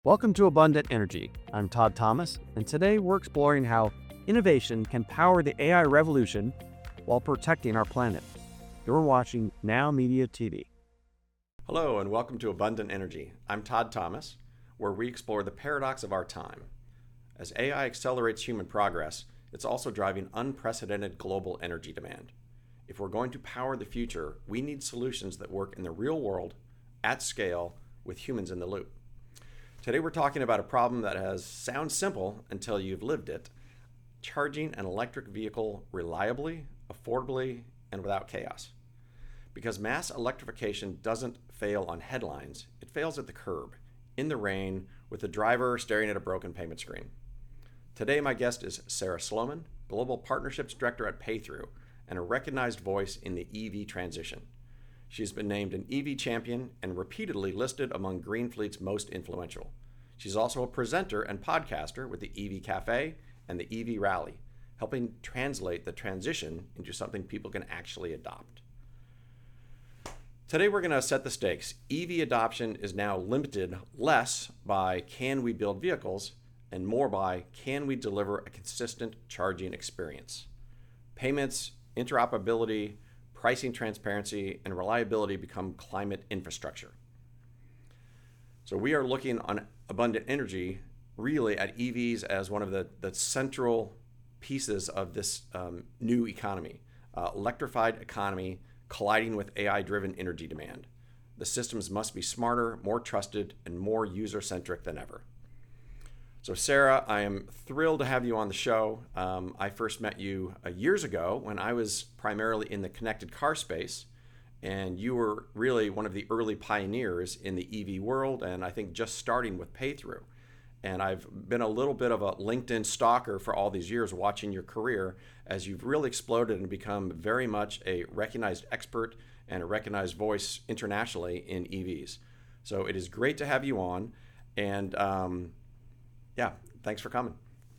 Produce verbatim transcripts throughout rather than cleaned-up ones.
Welcome to Abundant Energy. I'm Todd Thomas, and today we're exploring how innovation can power the A I revolution while protecting our planet. You're watching Now Media T V. Hello, and welcome to Abundant Energy. I'm Todd Thomas, where we explore the paradox of our time. As A I accelerates human progress, it's also driving unprecedented global energy demand. If we're going to power the future, we need solutions that work in the real world, at scale, with humans in the loop. Today we're talking about a problem that has sounds simple until you've lived it: charging an electric vehicle reliably, affordably, and without chaos. Because mass electrification doesn't fail on headlines, it fails at the curb, in the rain, with the driver staring at a broken payment screen. Today my guest is Sarah Sloman, Global Partnerships Director at PayThrough, and a recognized voice in the E V transition. She's been named an E V champion and repeatedly listed among Greenfleet's most influential. She's also a presenter and podcaster with the E V Cafe and the E V Rally, helping translate the transition into something people can actually adopt. Today we're going to set the stakes. E V adoption is now limited less by can we build vehicles and more by can we deliver a consistent charging experience. Payments, interoperability, pricing transparency, and reliability become climate infrastructure. So we are looking on Abundant Energy really at E Vs as one of the, the central pieces of this um, new economy, uh, electrified economy colliding with A I-driven energy demand. The systems must be smarter, more trusted, and more user-centric than ever. So Sarah, I am thrilled to have you on the show. Um, I first met you uh, years ago when I was primarily in the connected car space, and you were really one of the early pioneers in the E V world, and I think just starting with PayThrough. And I've been a little bit of a LinkedIn stalker for all these years, watching your career as you've really exploded and become very much a recognized expert and a recognized voice internationally in E Vs. So it is great to have you on, and um, yeah, thanks for coming.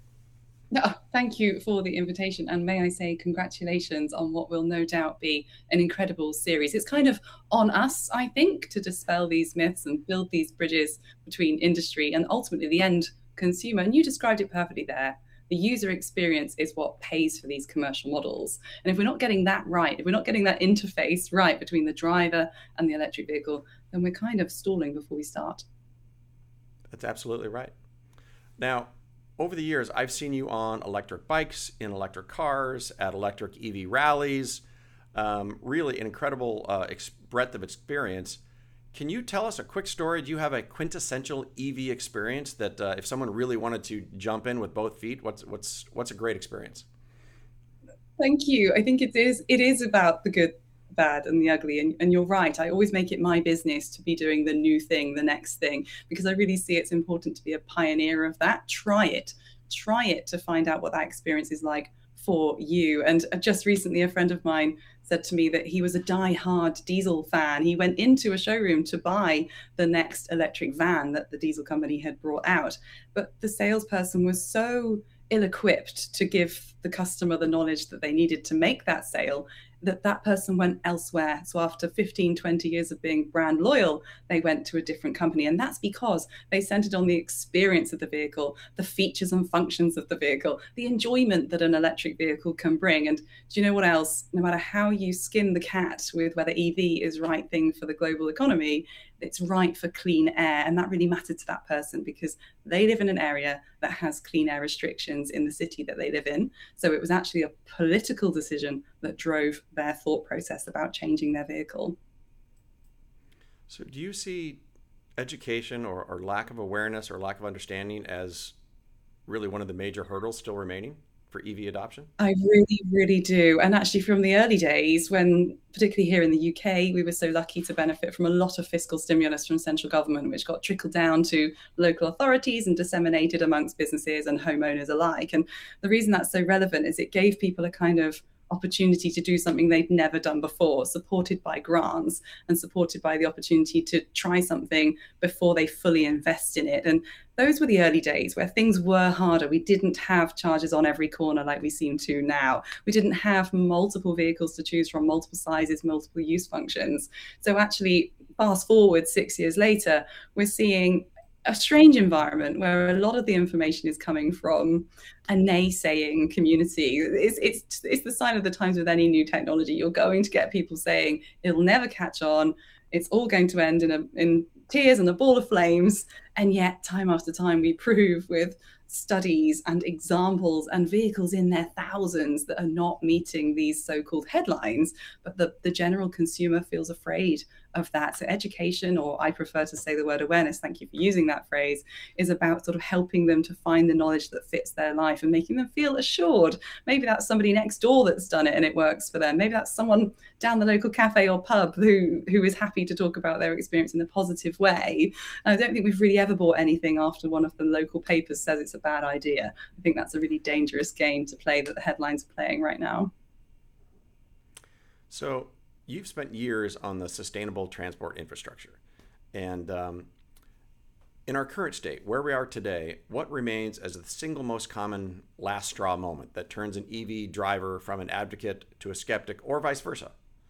No, thank you for the invitation. And may I say congratulations on what will no doubt be an incredible series. It's kind of on us, I think, to dispel these myths and build these bridges between industry and ultimately the end consumer. And you described it perfectly there. The user experience is what pays for these commercial models. And if we're not getting that right, if we're not getting that interface right between the driver and the electric vehicle, then we're kind of stalling before we start. That's absolutely right. Now, over the years, I've seen you on electric bikes, in electric cars, at electric E V rallies, um, really an incredible uh, ex- breadth of experience. Can you tell us a quick story? Do you have a quintessential E V experience that uh, if someone really wanted to jump in with both feet, what's what's what's a great experience? Thank you. I think it is it is about the good, bad, and the ugly. And, and you're right. I always make it my business to be doing the new thing, the next thing, because I really see it's important to be a pioneer of that. Try it. Try it to find out what that experience is like for you. And just recently, a friend of mine said to me that he was a die-hard diesel fan. He went into a showroom to buy the next electric van that the diesel company had brought out. But the salesperson was so ill-equipped to give the customer the knowledge that they needed to make that sale that that person went elsewhere. So after fifteen, twenty years of being brand loyal, they went to a different company. And that's because they centered on the experience of the vehicle, the features and functions of the vehicle, the enjoyment that an electric vehicle can bring. And do you know what else? No matter how you skin the cat with whether E V is the right thing for the global economy, it's right for clean air. And that really mattered to that person because they live in an area that has clean air restrictions in the city that they live in. So it was actually a political decision that drove their thought process about changing their vehicle. So do you see education or, or lack of awareness or lack of understanding as really one of the major hurdles still remaining for E V adoption? I really, really do. And actually from the early days when, particularly here in the U K, we were so lucky to benefit from a lot of fiscal stimulus from central government, which got trickled down to local authorities and disseminated amongst businesses and homeowners alike. And the reason that's so relevant is it gave people a kind of opportunity to do something they'd never done before, supported by grants and supported by the opportunity to try something before they fully invest in it. And those were the early days where things were harder. We didn't have chargers on every corner like we seem to now. We didn't have multiple vehicles to choose from, multiple sizes, multiple use functions. So actually, fast forward six years later, we're seeing a strange environment where a lot of the information is coming from a naysaying community. It's, it's, it's the sign of the times with any new technology. You're going to get people saying it'll never catch on. It's all going to end in, a, in tears and a ball of flames. And yet time after time, we prove with studies and examples and vehicles in their thousands that are not meeting these so-called headlines, but the, the general consumer feels afraid of that. So education, or I prefer to say the word awareness, thank you for using that phrase, is about sort of helping them to find the knowledge that fits their life and making them feel assured. Maybe that's somebody next door that's done it and it works for them. Maybe that's someone down the local cafe or pub who, who is happy to talk about their experience in a positive way. And I don't think we've really ever bought anything after one of the local papers says it's a bad idea. I think that's a really dangerous game to play that the headlines are playing right now. So you've spent years on the sustainable transport infrastructure. And um, in our current state, where we are today, what remains as the single most common last straw moment that turns an E V driver from an advocate to a skeptic, or vice versa?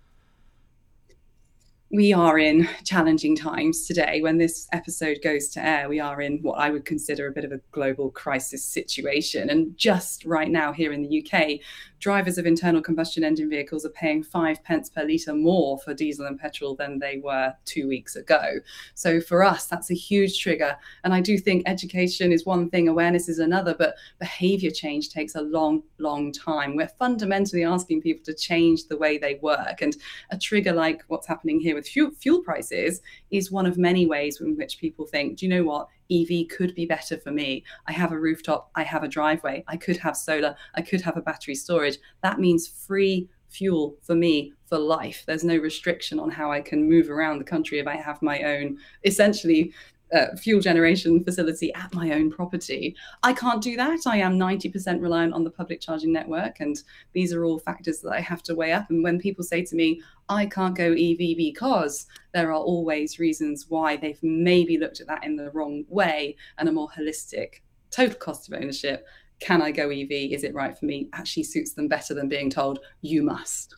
We are in challenging times today. When this episode goes to air, we are in what I would consider a bit of a global crisis situation. And just right now here in the U K, drivers of internal combustion engine vehicles are paying five pence per litre more for diesel and petrol than they were two weeks ago. So for us, that's a huge trigger. And I do think education is one thing, awareness is another, but behaviour change takes a long, long time. We're fundamentally asking people to change the way they work. And a trigger like what's happening here with fuel, fuel prices is one of many ways in which people think, do you know what? E V could be better for me. I have a rooftop, I have a driveway, I could have solar, I could have a battery storage. That means free fuel for me for life. There's no restriction on how I can move around the country if I have my own, essentially, Uh, fuel generation facility at my own property. I can't do that. I am ninety percent reliant on the public charging network. And these are all factors that I have to weigh up. And when people say to me, I can't go E V because, there are always reasons why they've maybe looked at that in the wrong way, and a more holistic total cost of ownership. Can I go E V? Is it right for me? Actually suits them better than being told you must.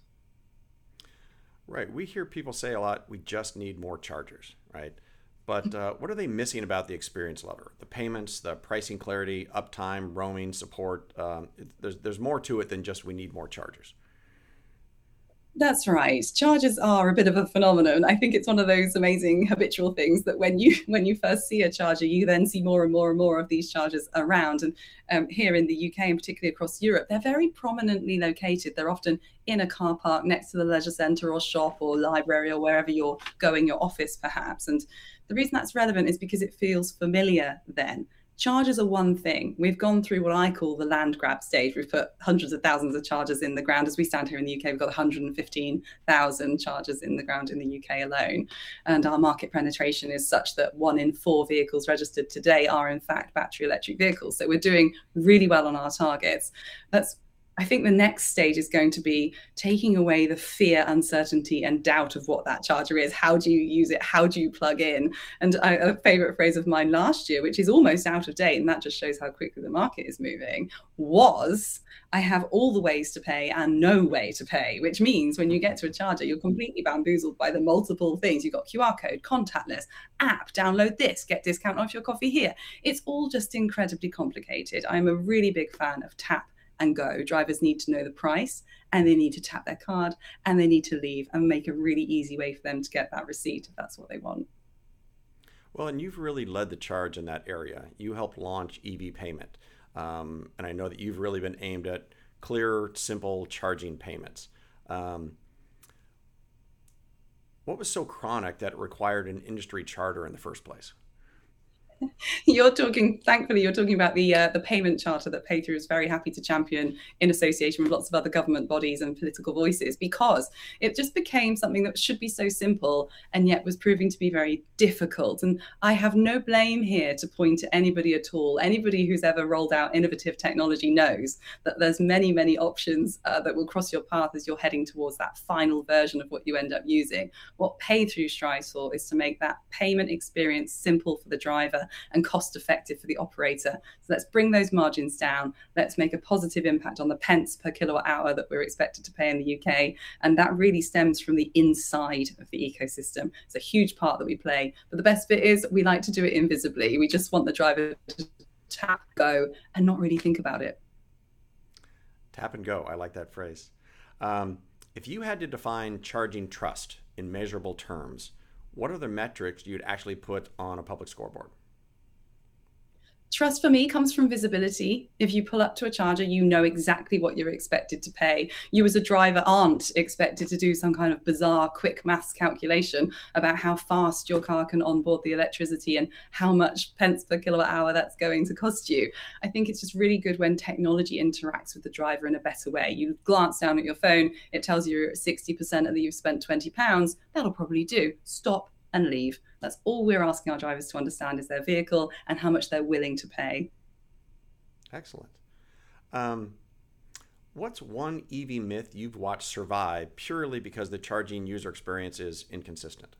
Right. We hear people say a lot, we just need more chargers, right? But uh, what are they missing about the experience level? The payments, the pricing clarity, uptime, roaming, support. Um, it, there's, there's more to it than just we need more chargers. That's right. Chargers are a bit of a phenomenon. I think it's one of those amazing habitual things that when you when you first see a charger, you then see more and more and more of these chargers around. And um, here in the U K and particularly across Europe, they're very prominently located. They're often in a car park next to the leisure centre or shop or library or wherever you're going, your office perhaps. And the reason that's relevant is because it feels familiar then. Chargers are one thing. We've gone through what I call the land grab stage. We've put hundreds of thousands of chargers in the ground. As we stand here in the U K, we've got one hundred fifteen thousand chargers in the ground in the U K alone. And our market penetration is such that one in four vehicles registered today are in fact battery electric vehicles. So we're doing really well on our targets. That's I think the next stage is going to be taking away the fear, uncertainty, and doubt of what that charger is. How do you use it? How do you plug in? And I, a favorite phrase of mine last year, which is almost out of date, and that just shows how quickly the market is moving, was I have all the ways to pay and no way to pay, which means when you get to a charger, you're completely bamboozled by the multiple things. You've got Q R code, contactless, app, download this, get discount off your coffee here. It's all just incredibly complicated. I'm a really big fan of tap and go. Drivers need to know the price, and they need to tap their card, and they need to leave, and make a really easy way for them to get that receipt if that's what they want. Well, and you've really led the charge in that area. You helped launch E V payment. Um, and I know that you've really been aimed at clear, simple charging payments. Um, what was so chronic that it required an industry charter in the first place? You're talking, thankfully, you're talking about the uh, the payment charter that PayThrough is very happy to champion in association with lots of other government bodies and political voices, because it just became something that should be so simple and yet was proving to be very difficult. And I have no blame here to point to anybody at all. Anybody who's ever rolled out innovative technology knows that there's many, many options uh, that will cross your path as you're heading towards that final version of what you end up using. What PayThrough strives for is to make that payment experience simple for the driver and cost cost effective for the operator. So let's bring those margins down. Let's make a positive impact on the pence per kilowatt hour that we're expected to pay in the U K. And that really stems from the inside of the ecosystem. It's a huge part that we play. But the best bit is we like to do it invisibly. We just want the driver to tap, go, and not really think about it. Tap and go. I like that phrase. Um, if you had to define charging trust in measurable terms, what are the metrics you'd actually put on a public scoreboard? Trust for me comes from visibility. If you pull up to a charger, you know exactly what you're expected to pay. You as a driver aren't expected to do some kind of bizarre quick maths calculation about how fast your car can onboard the electricity and how much pence per kilowatt hour that's going to cost you. I think it's just really good when technology interacts with the driver in a better way. You glance down at your phone, it tells you you're at sixty percent and that you've spent twenty pounds. That'll probably do. Stop and leave. That's all we're asking our drivers to understand is their vehicle and how much they're willing to pay. Excellent. Um, what's one E V myth you've watched survive purely because the charging user experience is inconsistent?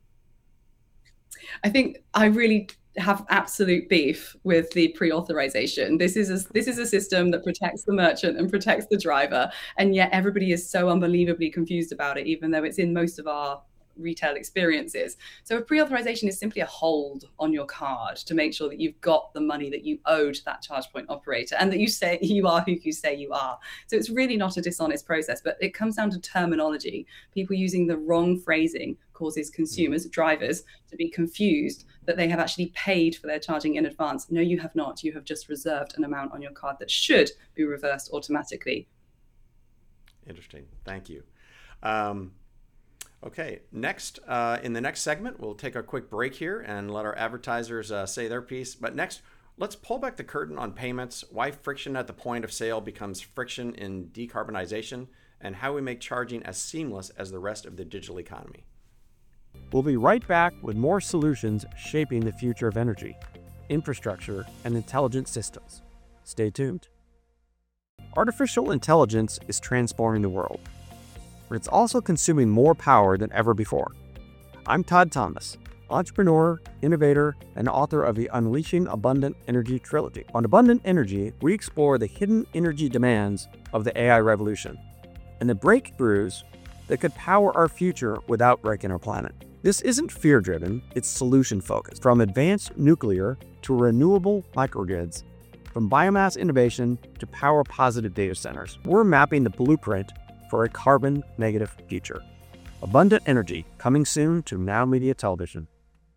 I think I really have absolute beef with the pre-authorization. This is a, this is a system that protects the merchant and protects the driver, and yet everybody is so unbelievably confused about it, even though it's in most of our retail experiences. So a pre-authorization is simply a hold on your card to make sure that you've got the money that you owe to that charge point operator and that you say you are who you say you are. So it's really not a dishonest process, but it comes down to terminology. People using the wrong phrasing causes consumers, drivers, to be confused that they have actually paid for their charging in advance. No, you have not. You have just reserved an amount on your card that should be reversed automatically. Interesting. Thank you. Um, Okay, next, uh, in the next segment, we'll take a quick break here and let our advertisers uh, say their piece. But next, let's pull back the curtain on payments, why friction at the point of sale becomes friction in decarbonization, and how we make charging as seamless as the rest of the digital economy. We'll be right back with more solutions shaping the future of energy, infrastructure, and intelligent systems. Stay tuned. Artificial intelligence is transforming the world, but it's also consuming more power than ever before. I'm Todd Thomas, entrepreneur, innovator, and author of the Unleashing Abundant Energy trilogy. On Abundant Energy, we explore the hidden energy demands of the A I revolution and the breakthroughs that could power our future without breaking our planet. This isn't fear-driven, it's solution-focused. From advanced nuclear to renewable microgrids, from biomass innovation to power-positive data centers, we're mapping the blueprint for a carbon-negative future. Abundant Energy, coming soon to Now Media Television.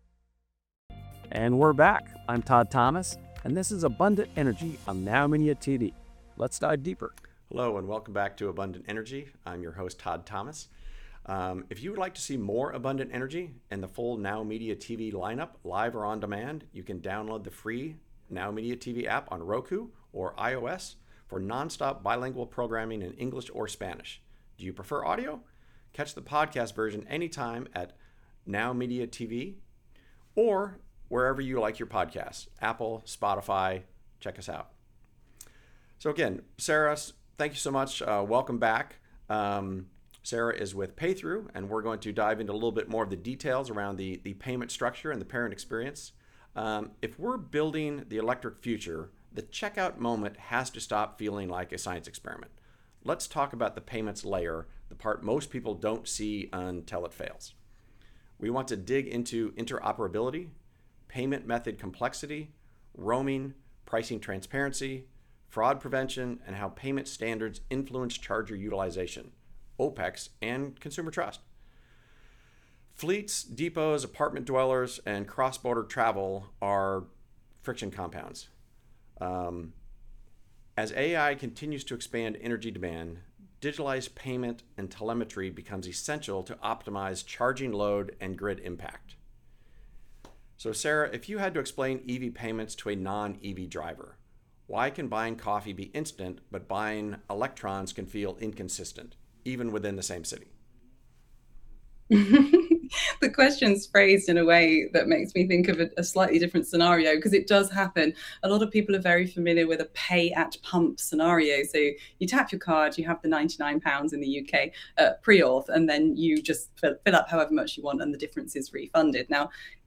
And we're back. I'm Todd Thomas, and this is Abundant Energy on Now Media T V. Let's dive deeper. Hello, and welcome back to Abundant Energy. I'm your host, Todd Thomas. Um, if you would like to see more Abundant Energy and the full Now Media T V lineup, live or on demand, you can download the free Now Media T V app on Roku or iOS for nonstop bilingual programming in English or Spanish. Do you prefer audio? Catch the podcast version anytime at Now Media T V or wherever you like your podcasts, Apple, Spotify. Check us out. So again, Sarah, thank you so much. Uh, welcome back. Um, Sarah is with Paythrough, and we're going to dive into a little bit more of the details around the, the payment structure and the parent experience. Um, if we're building the electric future, the checkout moment has to stop feeling like a science experiment. Let's talk about the payments layer, the part most people don't see until it fails. We want to dig into interoperability, payment method complexity, roaming, pricing transparency, fraud prevention, and how payment standards influence charger utilization, OPEX, and consumer trust. Fleets, depots, apartment dwellers, and cross-border travel are friction compounds. Um, as A I continues to expand energy demand, digitalized payment and telemetry becomes essential to optimize charging load and grid impact. So Sarah, if you had to explain E V payments to a non-E V driver, why can buying coffee be instant, but buying electrons can feel inconsistent, even within the same city? The question's phrased in a way that makes me think of a, a slightly different scenario, because it does happen. A lot of people are very familiar with a pay at pump scenario. So you tap your card, you have the ninety-nine pounds in the U K uh, pre-auth, and then you just fill, fill up however much you want and the difference is refunded. Now,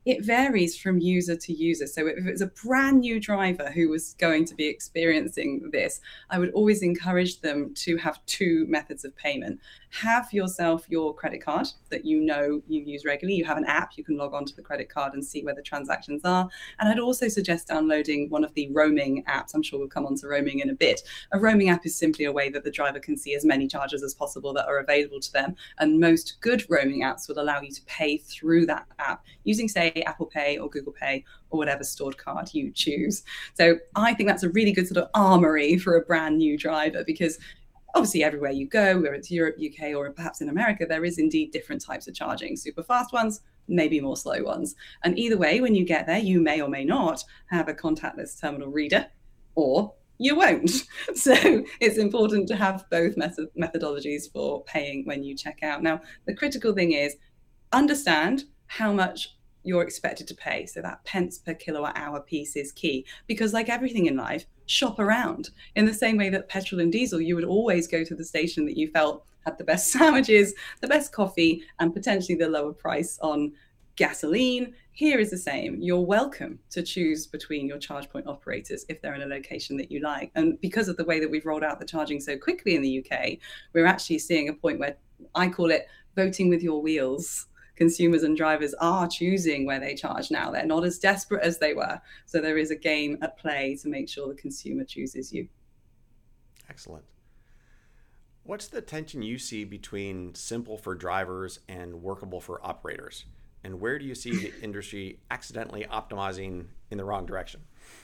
it varies from user to user. So if it's a brand new driver who was going to be experiencing this, I would always encourage them to have two methods of payment. Have yourself your credit card that you know you use regularly. You have an app, you can log on to the credit card and see where the transactions are. And I'd also suggest downloading one of the roaming apps. I'm sure we'll come on to roaming in a bit. A roaming app is simply a way that the driver can see as many charges as possible that are available to them. And most good roaming apps will allow you to pay through that app using, say, Apple Pay or Google Pay or whatever stored card you choose. So I think that's a really good sort of armory for a brand new driver, because obviously everywhere you go, whether it's Europe, U K, or perhaps in America, there is indeed different types of charging, super fast ones, maybe more slow ones. And either way, when you get there, you may or may not have a contactless terminal reader, or you won't. So it's important to have both method methodologies for paying when you check out. Now, the critical thing is understand how much you're expected to pay. So that pence per kilowatt hour piece is key, because like everything in life, shop around. In the same way that petrol and diesel, you would always go to the station that you felt had the best sandwiches, the best coffee, and potentially the lower price on gasoline. Here is the same. You're welcome to choose between your charge point operators if they're in a location that you like. And because of the way that we've rolled out the charging so quickly in the U K, we're actually seeing a point where I call it voting with your wheels. Consumers and drivers are choosing where they charge now. They're not as desperate as they were. So there is a game at play to make sure the consumer chooses you. Excellent. What's the tension you see between simple for drivers and workable for operators? And where do you see the industry accidentally optimizing in the wrong direction?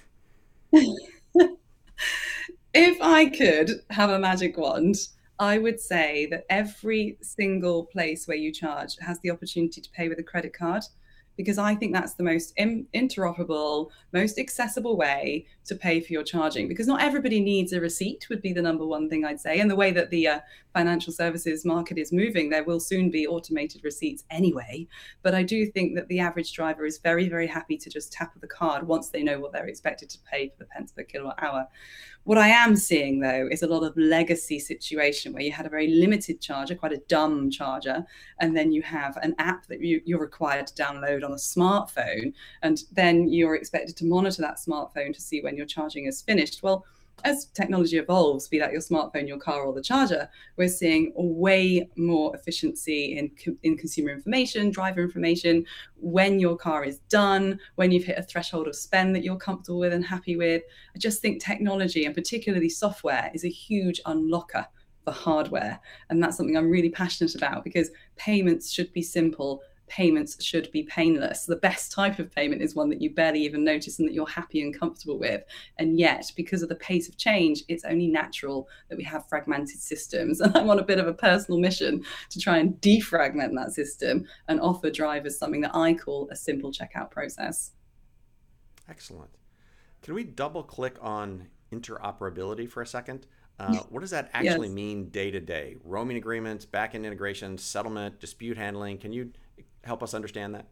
If I could have a magic wand, I would say that every single place where you charge has the opportunity to pay with a credit card, because I think that's the most in interoperable, most accessible way to pay for your charging, because not everybody needs a receipt would be the number one thing I'd say. And the way that the uh, financial services market is moving, there will soon be automated receipts anyway. But I do think that the average driver is very, very happy to just tap the card once they know what they're expected to pay for the pence per kilowatt hour. What I am seeing, though, is a lot of legacy situation where you had a very limited charger, quite a dumb charger, and then you have an app that you, you're required to download on a smartphone, and then you're expected to monitor that smartphone to see when your charging is finished. Well, as technology evolves, be that your smartphone, your car, or the charger, we're seeing way more efficiency in, in consumer information, driver information, when your car is done, when you've hit a threshold of spend that you're comfortable with and happy with. I just think technology, and particularly software, is a huge unlocker for hardware. And that's something I'm really passionate about, because payments should be simple. Payments should be painless. The best type of payment is one that you barely even notice and that you're happy and comfortable with. And yet, because of the pace of change, it's only natural that we have fragmented systems. And I'm on a bit of a personal mission to try and defragment that system and offer drivers something that I call a simple checkout process. Excellent. Can we double click on interoperability for a second? Uh, what does that actually Yes. mean day to day? Roaming agreements, back-end integration, settlement, dispute handling. Can you help us understand that?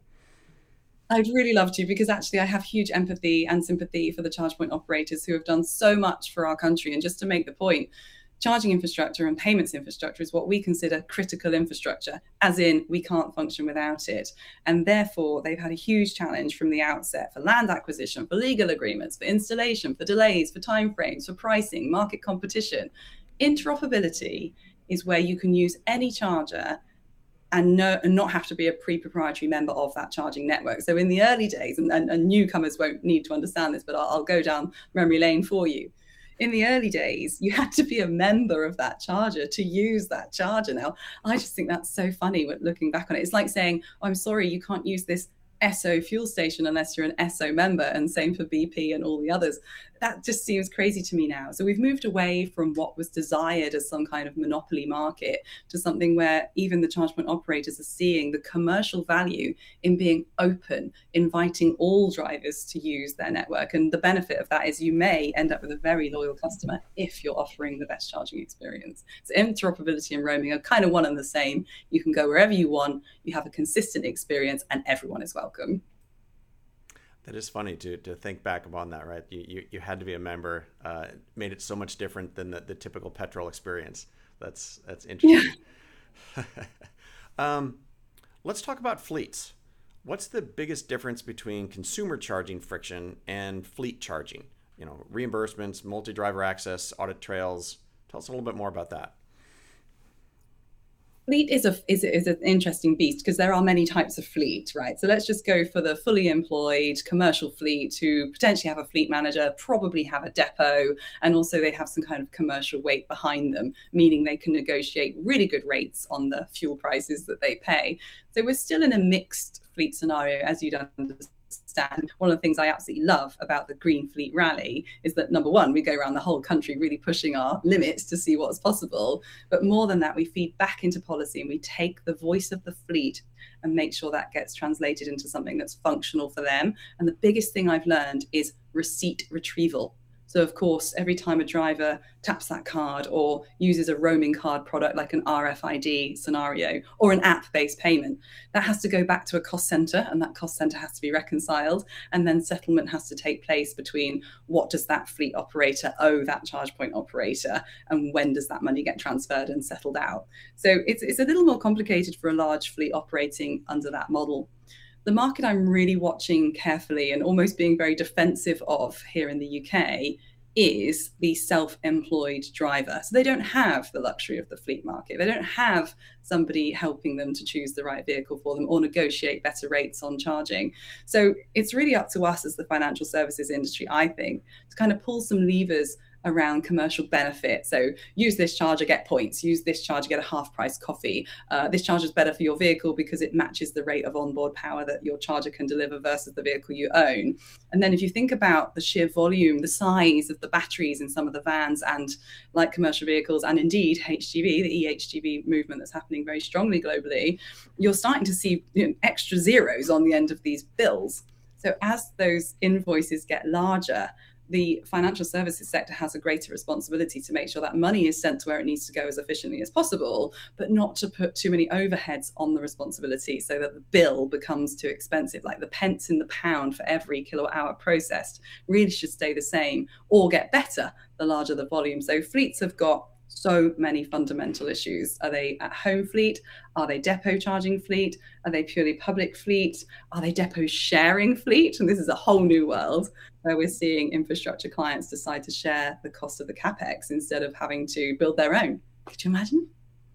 I'd really love to, because actually I have huge empathy and sympathy for the charge point operators who have done so much for our country. And just to make the point, charging infrastructure and payments infrastructure is what we consider critical infrastructure, as in we can't function without it. And therefore, they've had a huge challenge from the outset for land acquisition, for legal agreements, for installation, for delays, for timeframes, for pricing, market competition. Interoperability is where you can use any charger and, no, and not have to be a pre-proprietary member of that charging network. So in the early days, and, and, and newcomers won't need to understand this, but I'll, I'll go down memory lane for you. In the early days, you had to be a member of that charger to use that charger. Now, I just think that's so funny looking back on it. It's like saying, oh, I'm sorry, you can't use this Esso fuel station unless you're an Esso member, and same for B P and all the others. That just seems crazy to me now. So we've moved away from what was desired as some kind of monopoly market to something where even the charge point operators are seeing the commercial value in being open, inviting all drivers to use their network. And the benefit of that is you may end up with a very loyal customer if you're offering the best charging experience. So interoperability and roaming are kind of one and the same. You can go wherever you want, you have a consistent experience, and everyone is welcome. That is funny to to think back upon that, right? You you, you had to be a member, uh, made it so much different than the, the typical petrol experience. That's that's interesting. Yeah. um, let's talk about fleets. what's the biggest difference between consumer charging friction and fleet charging? You know, reimbursements, multi-driver access, audit trails. Tell us a little bit more about that. Fleet is a is, is an interesting beast because there are many types of fleet, right? So let's just go for the fully employed commercial fleet who potentially have a fleet manager, probably have a depot, and also they have some kind of commercial weight behind them, meaning they can negotiate really good rates on the fuel prices that they pay. So we're still in a mixed fleet scenario, as you'd understand. One of the things I absolutely love about the Green Fleet Rally is that, number one, we go around the whole country really pushing our limits to see what's possible. But more than that, we feed back into policy and we take the voice of the fleet and make sure that gets translated into something that's functional for them. And the biggest thing I've learned is receipt retrieval. So, of course, every time a driver taps that card or uses a roaming card product like an R F I D scenario or an app-based payment, that has to go back to a cost center, and that cost center has to be reconciled. And then settlement has to take place between what does that fleet operator owe that charge point operator and when does that money get transferred and settled out. So it's, it's a little more complicated for a large fleet operating under that model. The market I'm really watching carefully and almost being very defensive of here in the U K is the self-employed driver. So they don't have the luxury of the fleet market. They don't have somebody helping them to choose the right vehicle for them or negotiate better rates on charging. So it's really up to us as the financial services industry, I think, to kind of pull some levers around commercial benefit. So use this charger, get points. Use this charger, get a half price coffee. Uh, this charger is better for your vehicle because it matches the rate of onboard power that your charger can deliver versus the vehicle you own. And then if you think about the sheer volume, the size of the batteries in some of the vans and like commercial vehicles, and indeed H G V, the E H G V movement that's happening very strongly globally, you're starting to see, you know, extra zeros on the end of these bills. So as those invoices get larger, the financial services sector has a greater responsibility to make sure that money is sent to where it needs to go as efficiently as possible, but not to put too many overheads on the responsibility so that the bill becomes too expensive. Like the pence in the pound for every kilowatt hour processed really should stay the same or get better the larger the volume. So fleets have got so many fundamental issues. Are they at home fleet? Are they depot charging fleet? Are they purely public fleet? Are they depot sharing fleet? And this is a whole new world where we're seeing infrastructure clients decide to share the cost of the capex instead of having to build their own. Could you imagine?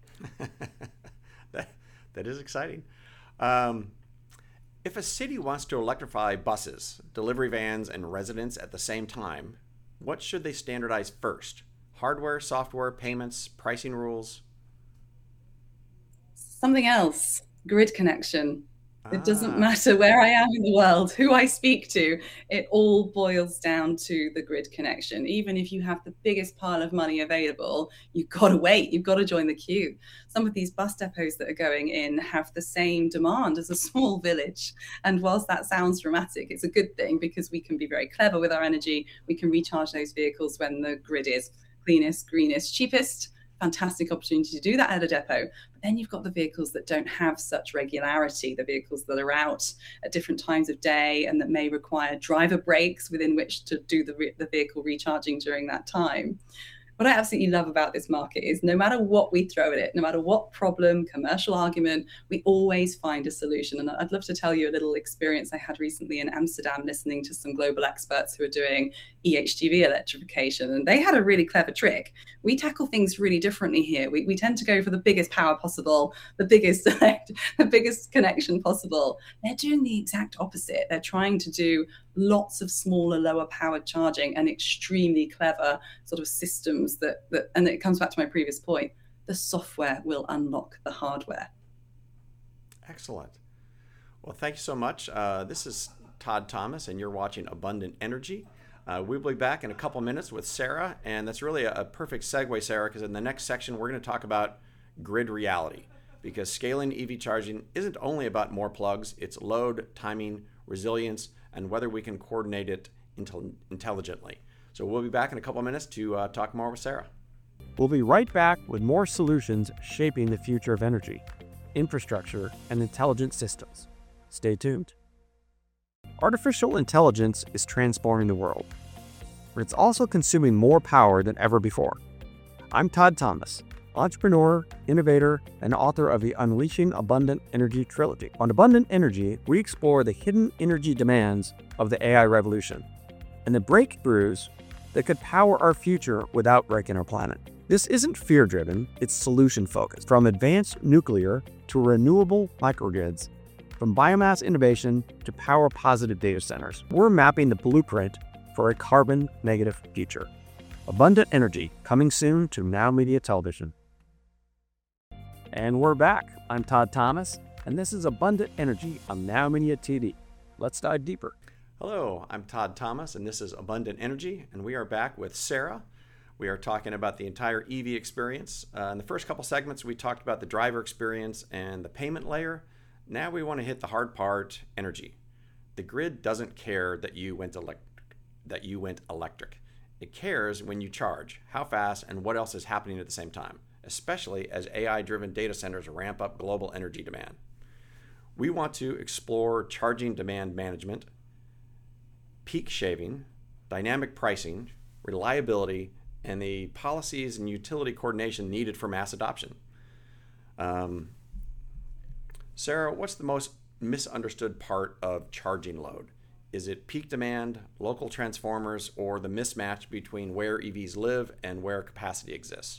that, that is exciting. Um, if a city wants to electrify buses, delivery vans, and residents at the same time, what should they standardize first? Hardware, software, payments, pricing rules? Something else, grid connection. It Ah. doesn't matter where I am in the world, who I speak to, it all boils down to the grid connection. Even if you have the biggest pile of money available, you've got to wait, you've got to join the queue. Some of these bus depots that are going in have the same demand as a small village. And whilst that sounds dramatic, it's a good thing because we can be very clever with our energy. We can recharge those vehicles when the grid is cleanest, greenest, cheapest. Fantastic opportunity to do that at a depot. But then you've got the vehicles that don't have such regularity, the vehicles that are out at different times of day and that may require driver breaks within which to do the, re- the vehicle recharging during that time. What I absolutely love about this market is no matter what we throw at it, no matter what problem, commercial argument, we always find a solution. And I'd love to tell you a little experience I had recently in Amsterdam listening to some global experts who are doing E H G V electrification. And they had a really clever trick. We tackle things really differently here. We, we tend to go for the biggest power possible, the biggest, the biggest connection possible. They're doing the exact opposite. They're trying to do lots of smaller, lower powered charging and extremely clever sort of systems that, that, and it comes back to my previous point, the software will unlock the hardware. Excellent. Well, thank you so much. Uh, this is Todd Thomas, and you're watching Abundant Energy. Uh, we'll be back in a couple minutes with Sarah, and that's really a, a perfect segue, Sarah, because in the next section, we're going to talk about grid reality, because scaling E V charging isn't only about more plugs, it's load, timing, resilience, and whether we can coordinate it intel- intelligently. So we'll be back in a couple of minutes to uh, talk more with Sarah. We'll be right back with more solutions shaping the future of energy, infrastructure, and intelligent systems. Stay tuned. Artificial intelligence is transforming the world, but it's also consuming more power than ever before. I'm Todd Thomas, entrepreneur, innovator, and author of the Unleashing Abundant Energy trilogy. On Abundant Energy, we explore the hidden energy demands of the A I revolution and the breakthroughs that could power our future without breaking our planet. This isn't fear-driven, it's solution-focused. From advanced nuclear to renewable microgrids, from biomass innovation to power-positive data centers, we're mapping the blueprint for a carbon-negative future. Abundant Energy, coming soon to Now Media Television. And we're back. I'm Todd Thomas, and this is Abundant Energy on Now Media T V. Let's dive deeper. Hello, I'm Todd Thomas, and this is Abundant Energy, and we are back with Sarah. We are talking about the entire E V experience. Uh, in the first couple segments, we talked about the driver experience and the payment layer. Now we want to hit the hard part, energy. The grid doesn't care that you went electric, that you went electric. It cares when you charge, how fast, and what else is happening at the same time, especially as A I-driven data centers ramp up global energy demand. We want to explore charging demand management, peak shaving, dynamic pricing, reliability, and the policies and utility coordination needed for mass adoption. Um, Sarah, what's the most misunderstood part of charging load? Is it peak demand, local transformers, or the mismatch between where E Vs live and where capacity exists?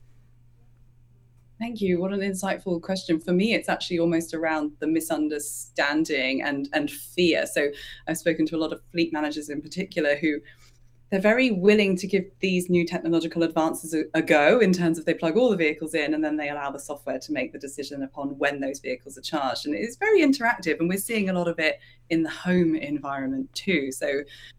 Thank you. What an insightful question. For me, it's actually almost around the misunderstanding and, and fear. So I've spoken to a lot of fleet managers in particular who they're very willing to give these new technological advances a, a go in terms of they plug all the vehicles in and then they allow the software to make the decision upon when those vehicles are charged. And it's very interactive, and we're seeing a lot of it in the home environment too. So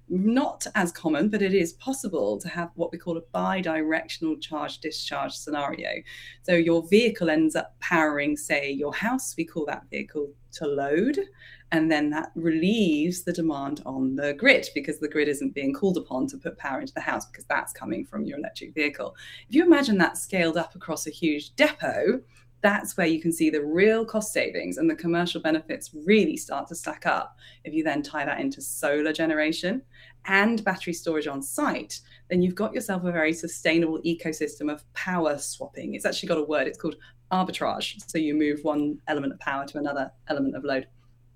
not as common, but it is possible to have what we call a bi-directional charge discharge scenario. So your vehicle ends up powering, say, your house. We call that vehicle to load. And then that relieves the demand on the grid because the grid isn't being called upon to put power into the house because that's coming from your electric vehicle. If you imagine that scaled up across a huge depot, that's where you can see the real cost savings and the commercial benefits really start to stack up. If you then tie that into solar generation and battery storage on site, then you've got yourself a very sustainable ecosystem of power swapping. It's actually got a word, it's called arbitrage. So you move one element of power to another element of load.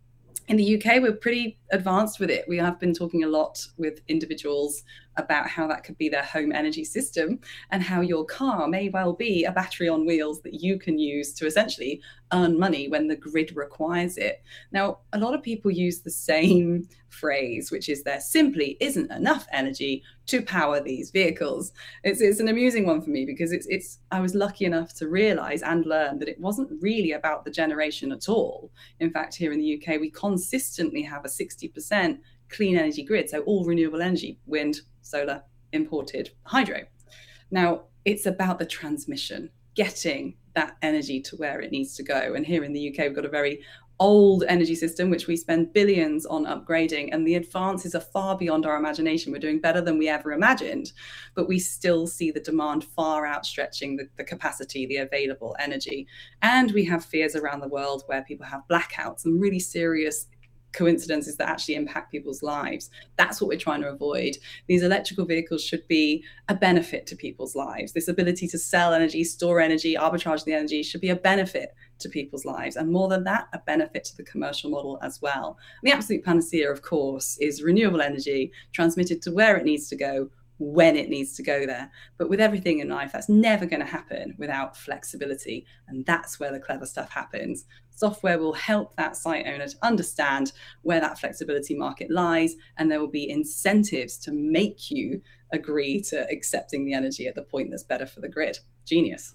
In the U K, we're pretty advanced with it. We have been talking a lot with individuals about how that could be their home energy system and how your car may well be a battery on wheels that you can use to essentially earn money when the grid requires it. Now, a lot of people use the same phrase, which is there simply isn't enough energy to power these vehicles. It's, it's an amusing one for me because it's, it's, I was lucky enough to realize and learn that it wasn't really about the generation at all. In fact, here in the U K, we consistently have a sixty percent clean energy grid. So all renewable energy, wind, solar, imported, hydro. Now, it's about the transmission, getting that energy to where it needs to go. And here in the U K, we've got a very old energy system, which we spend billions on upgrading, and the advances are far beyond our imagination. We're doing better than we ever imagined, but we still see the demand far outstretching the, the capacity, the available energy. And we have fears around the world where people have blackouts and really serious coincidences that actually impact people's lives. That's what we're trying to avoid. These electrical vehicles should be a benefit to people's lives. This ability to sell energy, store energy, arbitrage the energy should be a benefit to people's lives. And more than that, a benefit to the commercial model as well. And the absolute panacea, of course, is renewable energy transmitted to where it needs to go, when it needs to go there. But with everything in life, that's never going to happen without flexibility. And that's where the clever stuff happens. Software will help that site owner to understand where that flexibility market lies, and there will be incentives to make you agree to accepting the energy at the point that's better for the grid. Genius.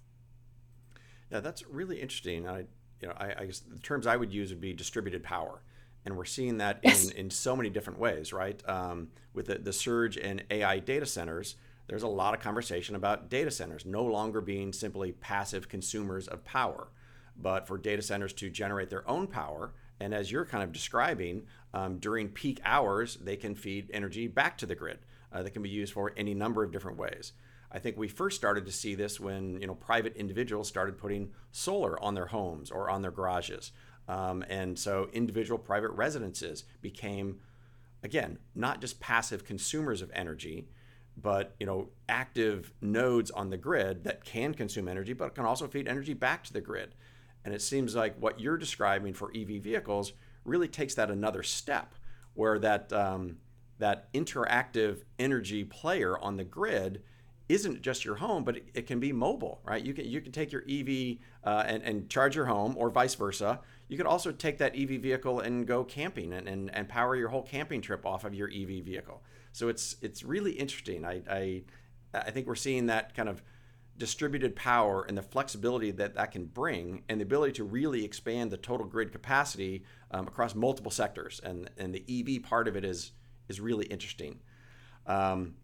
Yeah, that's really interesting. I, you know, I, I guess the terms I would use would be distributed power. And we're seeing that yes. in, in so many different ways, right? Um, with the, the surge in A I data centers, there's a lot of conversation about data centers no longer being simply passive consumers of power, but for data centers to generate their own power. And as you're kind of describing, um, during peak hours, they can feed energy back to the grid. Uh, that can be used for any number of different ways. I think we first started to see this when, you know, private individuals started putting solar on their homes or on their garages. Um, and so individual private residences became, again, not just passive consumers of energy, but you know, active nodes on the grid that can consume energy, but can also feed energy back to the grid. And it seems like what you're describing for E V vehicles really takes that another step, where that um, that interactive energy player on the grid isn't just your home, but it, it can be mobile, right? You can you can take your E V uh, and, and charge your home, or vice versa. You could also take that E V vehicle and go camping and, and, and power your whole camping trip off of your E V vehicle. So it's it's really interesting. I, I I think we're seeing that kind of distributed power and the flexibility that that can bring, and the ability to really expand the total grid capacity um, across multiple sectors. And and the E V part of it is is really interesting. Um,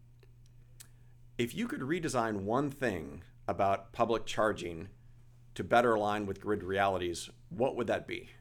if you could redesign one thing about public charging to better align with grid realities, what would that be?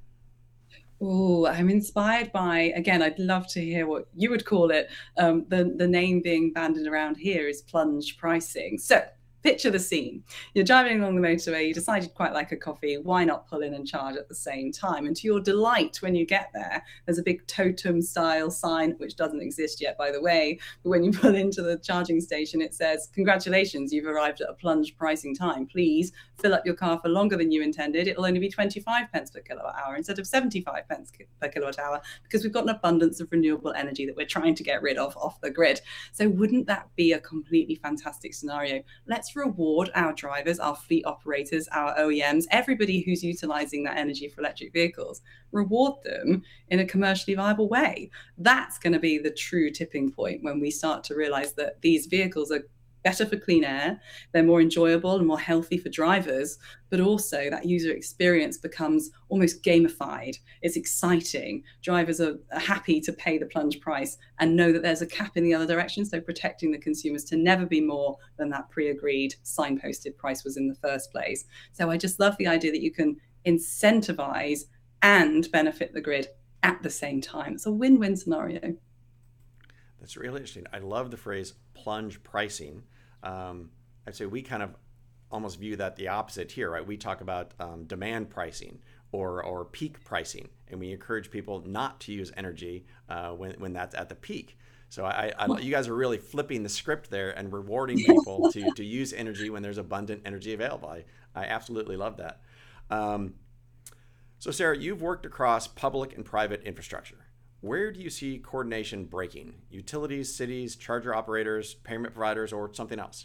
Oh, I'm inspired by, again, I'd love to hear what you would call it. Um, the, the name being banded around here is plunge pricing. So picture the scene. You're driving along the motorway, you decide you'd quite like a coffee, why not pull in and charge at the same time? And to your delight, when you get there, there's a big totem style sign, which doesn't exist yet, by the way. But when you pull into the charging station, it says, congratulations, you've arrived at a plunge pricing time. Please fill up your car for longer than you intended. It'll only be twenty-five pence per kilowatt hour instead of seventy-five pence per kilowatt hour, because we've got an abundance of renewable energy that we're trying to get rid of off the grid. So wouldn't that be a completely fantastic scenario? Let's reward our drivers, our fleet operators, our O E Ms, everybody who's utilizing that energy for electric vehicles, reward them in a commercially viable way. That's going to be the true tipping point when we start to realize that these vehicles are better for clean air, they're more enjoyable and more healthy for drivers, but also that user experience becomes almost gamified. It's exciting. Drivers are happy to pay the plunge price and know that there's a cap in the other direction, so protecting the consumers to never be more than that pre-agreed signposted price was in the first place. So I just love the idea that you can incentivize and benefit the grid at the same time. It's a win-win scenario. That's really interesting. I love the phrase plunge pricing. Um, I'd say we kind of almost view that the opposite here, right? We talk about um, demand pricing or or peak pricing, and we encourage people not to use energy uh, when when that's at the peak. So I, I, you guys are really flipping the script there and rewarding people to to use energy when there's abundant energy available. I, I absolutely love that. Um, so Sarah, you've worked across public and private infrastructure. Where do you see coordination breaking? Utilities, cities, charger operators, payment providers, or something else?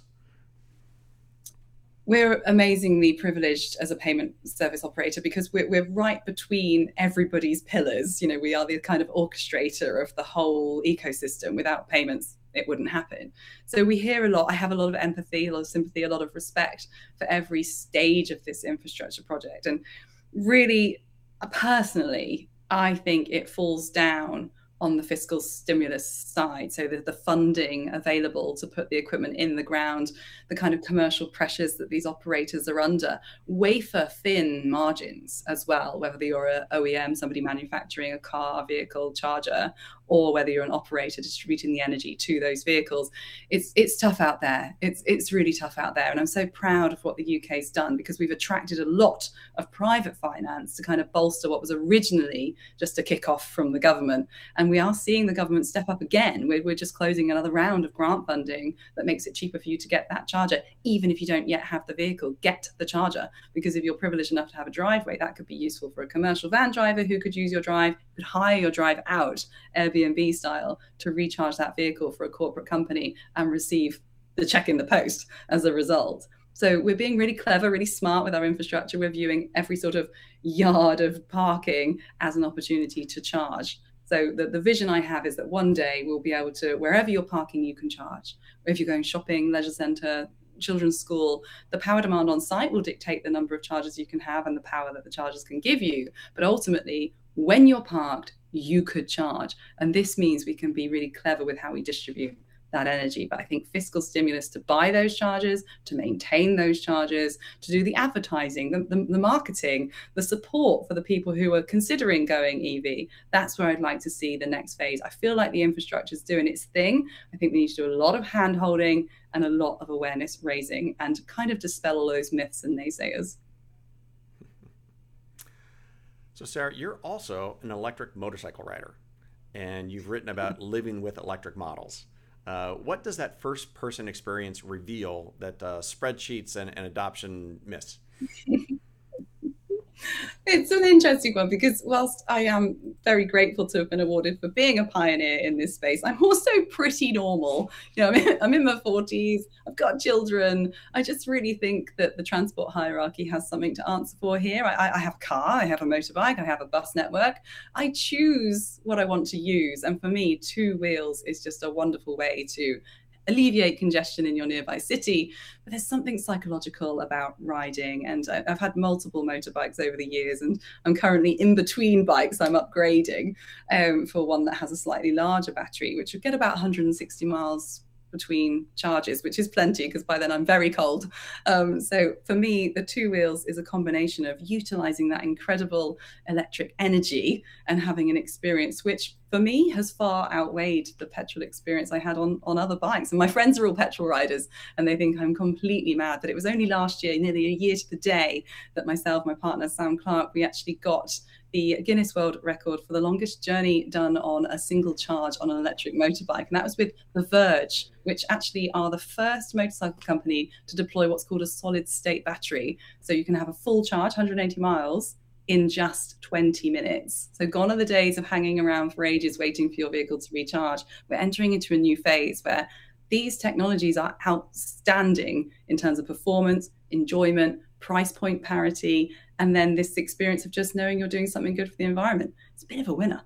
We're amazingly privileged as a payment service operator because we're, we're right between everybody's pillars. You know, we are the kind of orchestrator of the whole ecosystem. Without payments, it wouldn't happen. So we hear a lot. I have a lot of empathy, a lot of sympathy, a lot of respect for every stage of this infrastructure project. And really, personally, I think it falls down on the fiscal stimulus side. So the, the funding available to put the equipment in the ground, the kind of commercial pressures that these operators are under, wafer thin margins as well, whether you're a O E M, somebody manufacturing a car, vehicle, charger, or whether you're an operator distributing the energy to those vehicles. It's it's tough out there. It's it's really tough out there. And I'm so proud of what the U K's done, because we've attracted a lot of private finance to kind of bolster what was originally just a kickoff from the government. And we are seeing the government step up again. We're, we're just closing another round of grant funding that makes it cheaper for you to get that charger, even if you don't yet have the vehicle. Get the charger, because if you're privileged enough to have a driveway, that could be useful for a commercial van driver who could use your drive, could hire your drive out, Airbnb style, to recharge that vehicle for a corporate company and receive the check in the post as a result. So we're being really clever, really smart with our infrastructure. We're viewing every sort of yard of parking as an opportunity to charge. So the, the vision I have is that one day we'll be able to, wherever you're parking, you can charge. If you're going shopping, leisure centre, children's school, the power demand on site will dictate the number of chargers you can have and the power that the chargers can give you. But ultimately, when you're parked, you could charge. And this means we can be really clever with how we distribute that energy. But I think fiscal stimulus to buy those chargers, to maintain those chargers, to do the advertising, the, the, the marketing, the support for the people who are considering going E V, that's where I'd like to see the next phase. I feel like the infrastructure is doing its thing. I think we need to do a lot of hand holding and a lot of awareness raising and kind of dispel all those myths and naysayers. So Sarah, you're also an electric motorcycle rider, and you've written about living with electric models. Uh, what does that first person experience reveal that uh, spreadsheets and, and adoption miss? It's an interesting one because whilst I am very grateful to have been awarded for being a pioneer in this space, I'm also pretty normal. You know, I'm in, I'm in my forties, I've got children. I just really think that the transport hierarchy has something to answer for here. I, I have a car, I have a motorbike, I have a bus network. I choose what I want to use. And for me, two wheels is just a wonderful way to alleviate congestion in your nearby city. But there's something psychological about riding. And I've had multiple motorbikes over the years, and I'm currently in between bikes. I'm upgrading um, for one that has a slightly larger battery, which would get about one hundred sixty miles between charges, which is plenty because by then I'm very cold. Um, so for me, the two wheels is a combination of utilizing that incredible electric energy and having an experience which for me has far outweighed the petrol experience I had on, on other bikes. And my friends are all petrol riders and they think I'm completely mad. But it was only last year, nearly a year to the day, that myself, my partner, Sam Clark, we actually got the Guinness World Record for the longest journey done on a single charge on an electric motorbike. And that was with The Verge, which actually are the first motorcycle company to deploy what's called a solid state battery. So you can have a full charge, one hundred eighty miles, in just twenty minutes. So gone are the days of hanging around for ages waiting for your vehicle to recharge. We're entering into a new phase where these technologies are outstanding in terms of performance, enjoyment, price point parity, and then this experience of just knowing you're doing something good for the environment. It's a bit of a winner.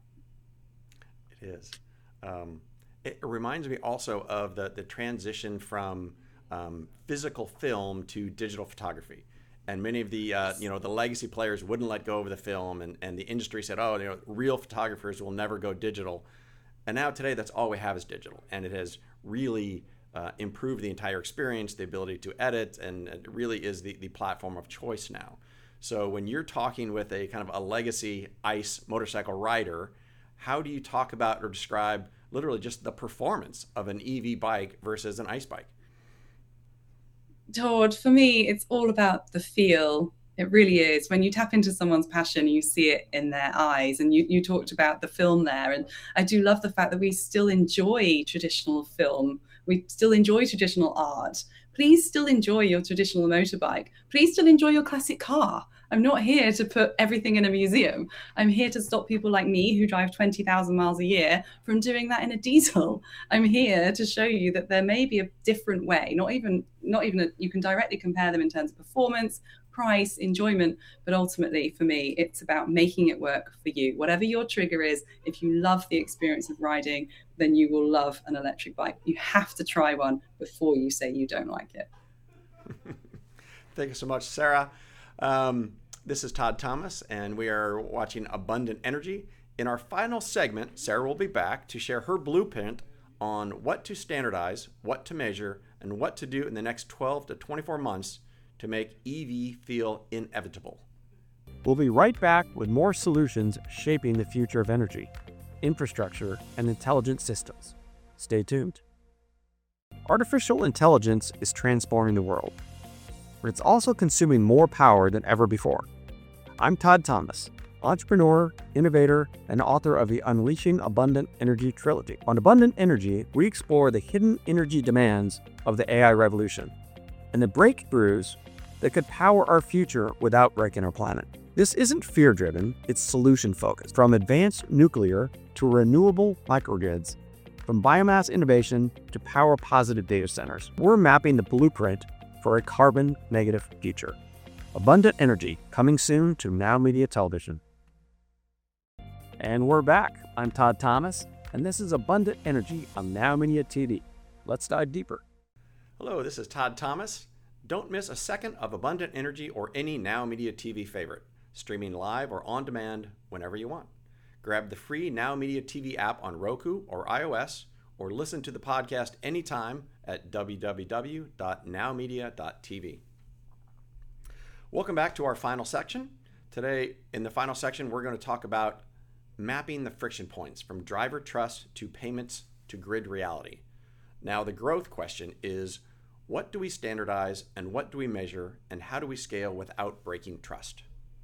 It is. Um, it reminds me also of the, the transition from um, physical film to digital photography. And many of the, uh, you know, the legacy players wouldn't let go of the film, and, and the industry said, oh, you know, real photographers will never go digital. And now today, that's all we have is digital. And it has really uh, improved the entire experience, the ability to edit, and it really is the, the platform of choice now. So when you're talking with a kind of a legacy ICE motorcycle rider, how do you talk about or describe literally just the performance of an E V bike versus an ICE bike? Todd, for me, it's all about the feel. It really is. When you tap into someone's passion, you see it in their eyes. And you, you talked about the film there. And I do love the fact that we still enjoy traditional film. We still enjoy traditional art. Please still enjoy your traditional motorbike. Please still enjoy your classic car. I'm not here to put everything in a museum. I'm here to stop people like me who drive twenty thousand miles a year from doing that in a diesel. I'm here to show you that there may be a different way, not even, not even a, you can directly compare them in terms of performance, price, enjoyment, but ultimately for me, it's about making it work for you. Whatever your trigger is, if you love the experience of riding, then you will love an electric bike. You have to try one before you say you don't like it. Thank you so much, Sarah. Um, this is Todd Thomas, and we are watching Abundant Energy. In our final segment, Sarah will be back to share her blueprint on what to standardize, what to measure, and what to do in the next twelve to twenty-four months to make E V feel inevitable. We'll be right back with more solutions shaping the future of energy, infrastructure, and intelligent systems. Stay tuned. Artificial intelligence is transforming the world, but it's also consuming more power than ever before. I'm Todd Thomas, entrepreneur, innovator, and author of the Unleashing Abundant Energy trilogy. On Abundant Energy, we explore the hidden energy demands of the A I revolution and the breakthroughs that could power our future without breaking our planet. This isn't fear-driven, it's solution-focused. From advanced nuclear to renewable microgrids, from biomass innovation to power-positive data centers, we're mapping the blueprint for a carbon-negative future. Abundant Energy, coming soon to Now Media Television. And we're back. I'm Todd Thomas, and this is Abundant Energy on Now Media T V. Let's dive deeper. Hello, this is Todd Thomas. Don't miss a second of Abundant Energy or any Now Media T V favorite, streaming live or on demand whenever you want. Grab the free Now Media T V app on Roku or iOS, or listen to the podcast anytime at w w w dot now media dot t v. Welcome back to our final section. Today, in the final section, we're going to talk about mapping the friction points from driver trust to payments to grid reality. Now, the growth question is, what do we standardize and what do we measure and how do we scale without breaking trust?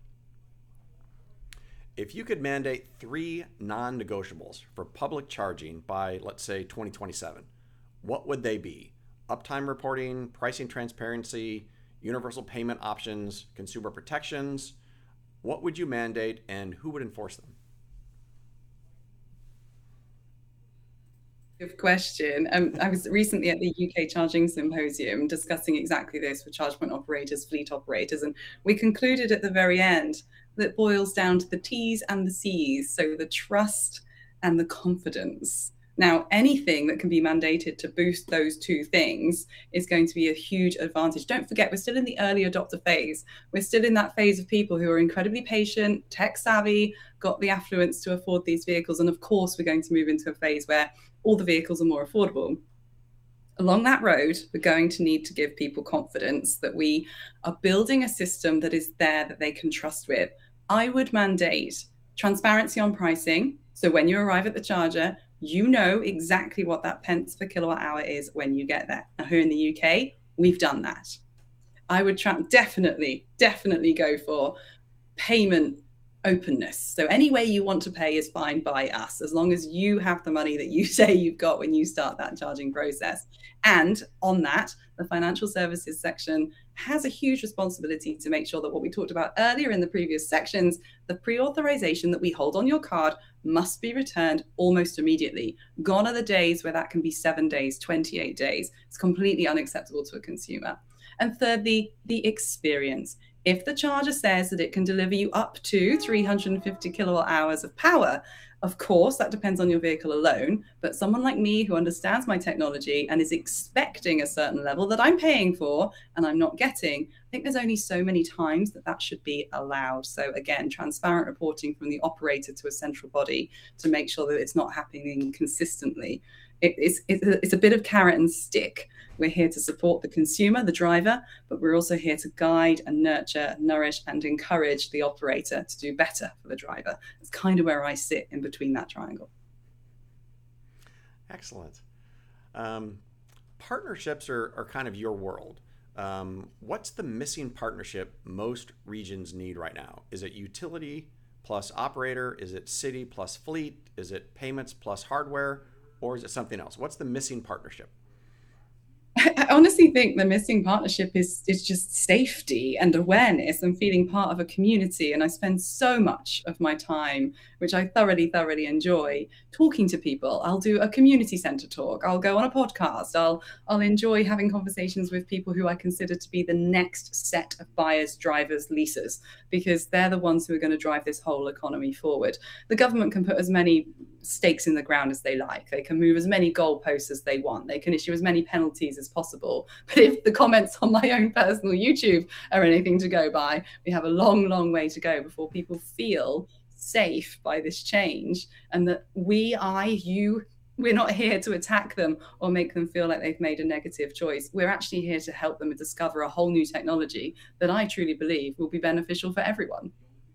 If you could mandate three non-negotiables for public charging by, let's say, twenty twenty-seven, what would they be? Uptime reporting, pricing transparency, universal payment options, consumer protections? What would you mandate and who would enforce them? Good question. Um, I was recently at the U K Charging Symposium discussing exactly this with charge point operators, fleet operators, and we concluded at the very end that it boils down to the T's and the C's, so the trust and the confidence. Now, anything that can be mandated to boost those two things is going to be a huge advantage. Don't forget, we're still in the early adopter phase. We're still in that phase of people who are incredibly patient, tech savvy, got the affluence to afford these vehicles. And of course, we're going to move into a phase where all the vehicles are more affordable. Along that road, we're going to need to give people confidence that we are building a system that is there that they can trust with. I would mandate transparency on pricing. So when you arrive at the charger, you know exactly what that pence per kilowatt hour is when you get there. Now, here in the U K, we've done that. I would tra- definitely, definitely go for payment openness. So any way you want to pay is fine by us, as long as you have the money that you say you've got when you start that charging process. And on that, the financial services section has a huge responsibility to make sure that what we talked about earlier in the previous sections, the pre-authorization that we hold on your card must be returned almost immediately. Gone are the days where that can be seven days, twenty-eight days. It's completely unacceptable to a consumer. And thirdly, the experience. If the charger says that it can deliver you up to three hundred fifty kilowatt hours of power, of course, that depends on your vehicle alone. But someone like me who understands my technology and is expecting a certain level that I'm paying for and I'm not getting, I think there's only so many times that that should be allowed. So again, transparent reporting from the operator to a central body to make sure that it's not happening consistently. It, it's, it's a bit of carrot and stick. We're here to support the consumer, the driver, but we're also here to guide and nurture, nourish and encourage the operator to do better for the driver. It's kind of where I sit in between that triangle. Excellent. Um, partnerships are, are kind of your world. Um, what's the missing partnership most regions need right now? Is it utility plus operator? Is it city plus fleet? Is it payments plus hardware? Or is it something else? What's the missing partnership? I honestly think the missing partnership is is just safety and awareness and feeling part of a community. And I spend so much of my time, which I thoroughly, thoroughly enjoy, talking to people. I'll do a community center talk. I'll go on a podcast. I'll I'll enjoy having conversations with people who I consider to be the next set of buyers, drivers, leasers, because they're the ones who are going to drive this whole economy forward. The government can put as many stakes in the ground as they like. They can move as many goalposts as they want. They can issue as many penalties as possible. But if the comments on my own personal YouTube are anything to go by, we have a long, long way to go before people feel safe by this change, and that we, I, you, we're not here to attack them or make them feel like they've made a negative choice. We're actually here to help them discover a whole new technology that I truly believe will be beneficial for everyone.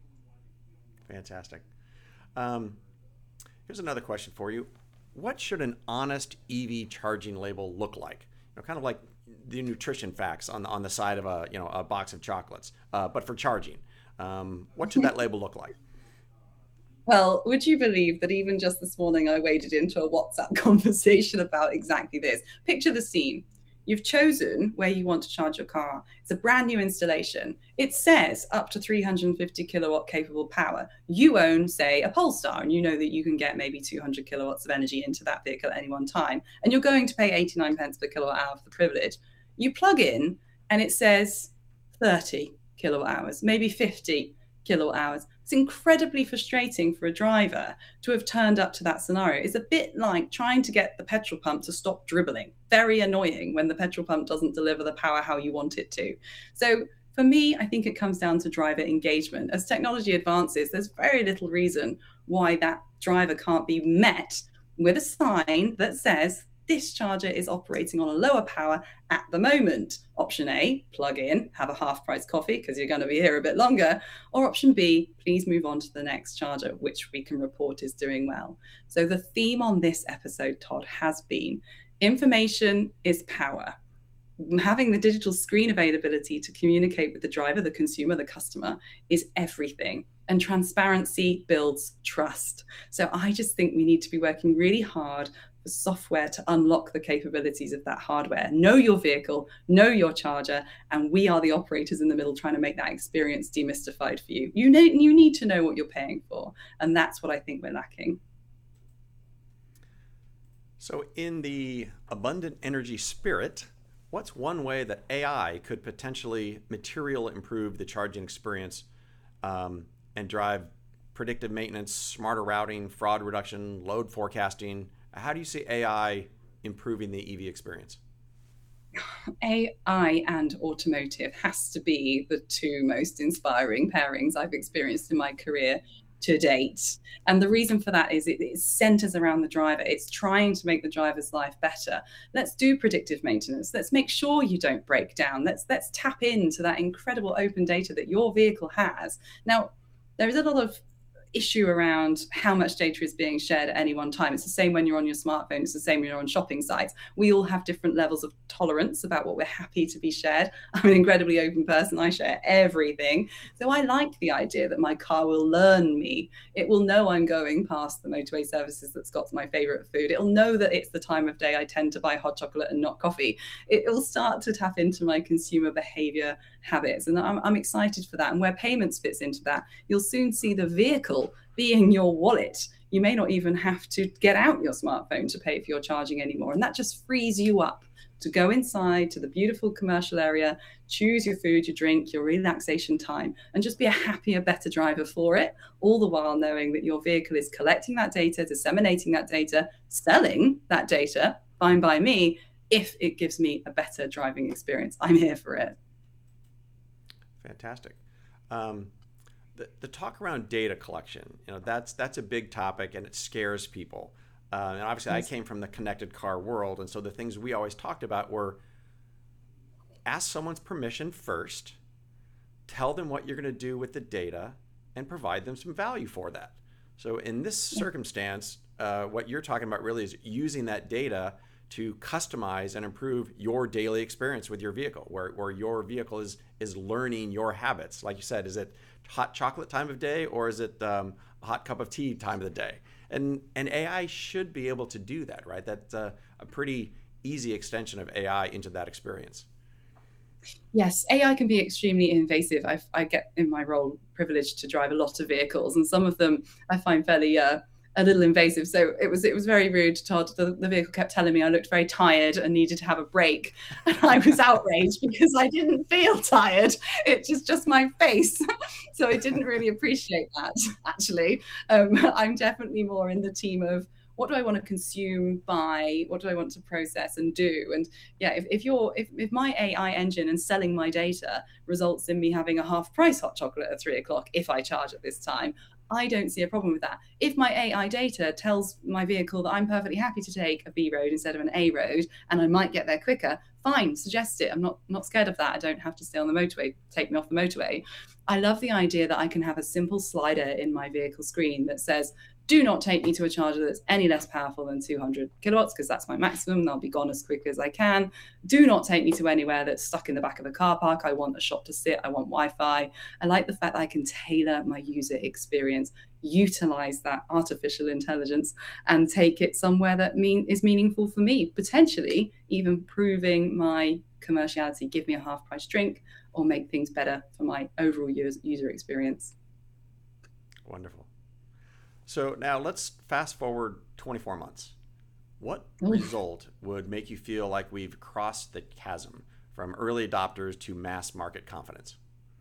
Fantastic. Um, Here's another question for you. What should an honest E V charging label look like? You know, kind of like the nutrition facts on, on the side of a, you know, a box of chocolates, uh, but for charging. Um, what should that label look like? Well, would you believe that even just this morning I waded into a WhatsApp conversation about exactly this? Picture the scene. You've chosen where you want to charge your car. It's a brand new installation. It says up to three hundred fifty kilowatt capable power. You own, say, a Polestar, and you know that you can get maybe two hundred kilowatts of energy into that vehicle at any one time. And you're going to pay eighty-nine pence per kilowatt hour for the privilege. You plug in and it says thirty kilowatt hours, maybe fifty kilowatt hours. It's incredibly frustrating for a driver to have turned up to that scenario. It's a bit like trying to get the petrol pump to stop dribbling. Very annoying when the petrol pump doesn't deliver the power how you want it to. So for me, I think it comes down to driver engagement. As technology advances, there's very little reason why that driver can't be met with a sign that says, this charger is operating on a lower power at the moment. Option A, plug in, have a half price coffee because you're going to be here a bit longer. Or option B, please move on to the next charger, which we can report is doing well. So the theme on this episode, Todd, has been information is power. Having the digital screen availability to communicate with the driver, the consumer, the customer is everything. And transparency builds trust. So I just think we need to be working really hard for software to unlock the capabilities of that hardware. Know your vehicle, know your charger, and we are the operators in the middle trying to make that experience demystified for you. You need, you need to know what you're paying for, and that's what I think we're lacking. So in the abundant energy spirit, what's one way that A I could potentially materially improve the charging experience um, and drive predictive maintenance, smarter routing, fraud reduction, load forecasting? How do you see A I improving the E V experience? A I and automotive has to be the two most inspiring pairings I've experienced in my career to date. And the reason for that is it, it centers around the driver. It's trying to make the driver's life better. Let's do predictive maintenance. Let's make sure you don't break down. Let's let's tap into that incredible open data that your vehicle has. Now, there is a lot of issue around how much data is being shared at any one time. It's the same when you're on your smartphone. It's the same when you're on shopping sites. We all have different levels of tolerance about what we're happy to be shared. I'm an incredibly open person. I share everything. So I like the idea that my car will learn me. It will know I'm going past the motorway services that's got my favorite food. It'll know that it's the time of day I tend to buy hot chocolate and not coffee. It'll start to tap into my consumer behavior habits. And I'm, I'm excited for that. And where payments fits into that, you'll soon see the vehicle being your wallet. You may not even have to get out your smartphone to pay for your charging anymore. And that just frees you up to go inside to the beautiful commercial area, choose your food, your drink, your relaxation time, and just be a happier, better driver for it, all the while knowing that your vehicle is collecting that data, disseminating that data, selling that data, fine by me, if it gives me a better driving experience. I'm here for it. Fantastic. Um, the, the talk around data collection, you know, that's that's a big topic and it scares people. Uh, and obviously, yes. I came from the connected car world, and so the things we always talked about were ask someone's permission first, tell them what you're going to do with the data, and provide them some value for that. So in this yeah. circumstance, uh, what you're talking about really is using that data to customize and improve your daily experience with your vehicle, where, where your vehicle is is learning your habits. Like you said, is it hot chocolate time of day, or is it um, a hot cup of tea time of the day? And and A I should be able to do that, right? That's uh, a pretty easy extension of A I into that experience. Yes, A I can be extremely invasive. I, I get in my role privileged to drive a lot of vehicles, and some of them I find fairly uh, a little invasive. So it was it was very rude, Todd. The, the vehicle kept telling me I looked very tired and needed to have a break. And I was outraged because I didn't feel tired. It's just, just my face. So I didn't really appreciate that, actually. Um, I'm definitely more in the team of what do I want to consume, buy, what do I want to process and do? And yeah, if, if you're if, if my A I engine and selling my data results in me having a half price hot chocolate at three o'clock if I charge at this time, I don't see a problem with that. If my A I data tells my vehicle that I'm perfectly happy to take a B road instead of an A road, and I might get there quicker, fine, suggest it. I'm not, not scared of that. I don't have to stay on the motorway, take me off the motorway. I love the idea that I can have a simple slider in my vehicle screen that says, do not take me to a charger that's any less powerful than two hundred kilowatts, because that's my maximum. I'll be gone as quick as I can. Do not take me to anywhere that's stuck in the back of a car park. I want a shop to sit. I want Wi-Fi. I like the fact that I can tailor my user experience, utilize that artificial intelligence, and take it somewhere that mean is meaningful for me, potentially even improving my commerciality, give me a half price drink, or make things better for my overall user experience. Wonderful. So now let's fast forward twenty-four months. What Ooh. result would make you feel like we've crossed the chasm from early adopters to mass market confidence?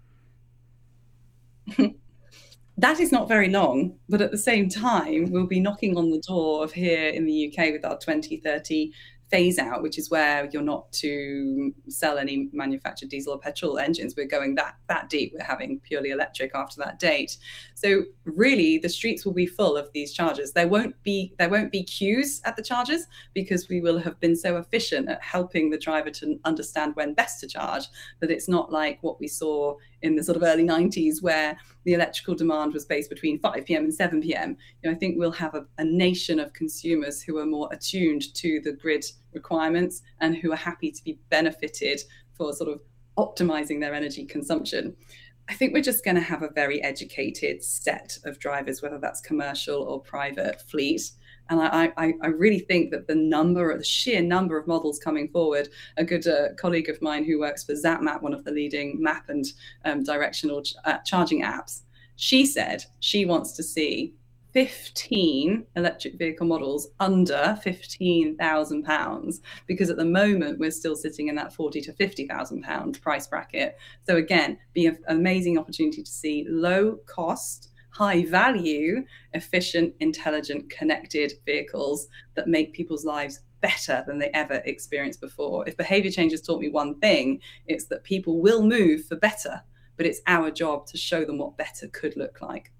That is not very long, but at the same time, we'll be knocking on the door of here in the U K with our twenty thirty phase out, which is where you're not to sell any manufactured diesel or petrol engines. We're going that that deep. We're having purely electric after that date. So really, the streets will be full of these chargers. There won't be there won't be queues at the chargers because we will have been so efficient at helping the driver to understand when best to charge that it's not like what we saw in the sort of early nineties where the electrical demand was based between five p.m. and seven p.m. You know, I think we'll have a, a nation of consumers who are more attuned to the grid requirements and who are happy to be benefited for sort of optimizing their energy consumption. I think we're just going to have a very educated set of drivers, whether that's commercial or private fleet. And I, I, I really think that the number, the sheer number of models coming forward, a good uh, colleague of mine who works for ZapMap, one of the leading map and um, directional ch- uh, charging apps, she said she wants to see fifteen electric vehicle models under fifteen thousand pounds, because at the moment we're still sitting in that forty to fifty thousand pound price bracket. So again, be an amazing opportunity to see low cost, high value, efficient, intelligent, connected vehicles that make people's lives better than they ever experienced before. If behavior change has taught me one thing, it's that people will move for better, but it's our job to show them what better could look like.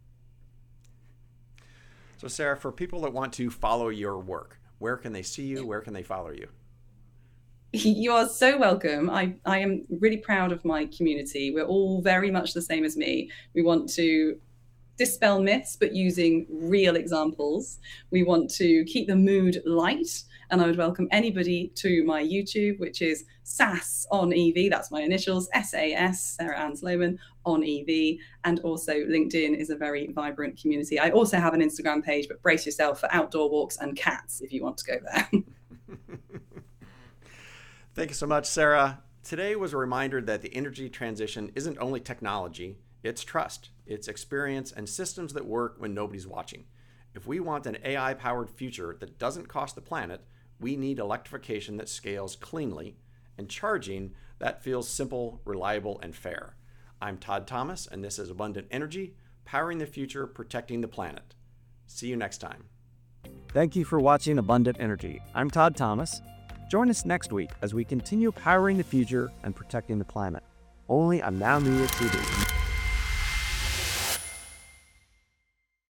So Sarah, for people that want to follow your work, where can they see you? Where can they follow you? You are so welcome. I, I am really proud of my community. We're all very much the same as me. We want to dispel myths, but using real examples. We want to keep the mood light. And I would welcome anybody to my YouTube, which is S A S on E V. That's my initials, S A S, Sarah Ann Sloman, on E V. And also LinkedIn is a very vibrant community. I also have an Instagram page, but brace yourself for outdoor walks and cats if you want to go there. Thank you so much, Sarah. Today was a reminder that the energy transition isn't only technology, it's trust, it's experience and systems that work when nobody's watching. If we want an A I-powered future that doesn't cost the planet, we need electrification that scales cleanly and charging that feels simple, reliable, and fair. I'm Todd Thomas, and this is Abundant Energy, powering the future, protecting the planet. See you next time. Thank you for watching Abundant Energy. I'm Todd Thomas. Join us next week as we continue powering the future and protecting the planet, only on Now Media T V.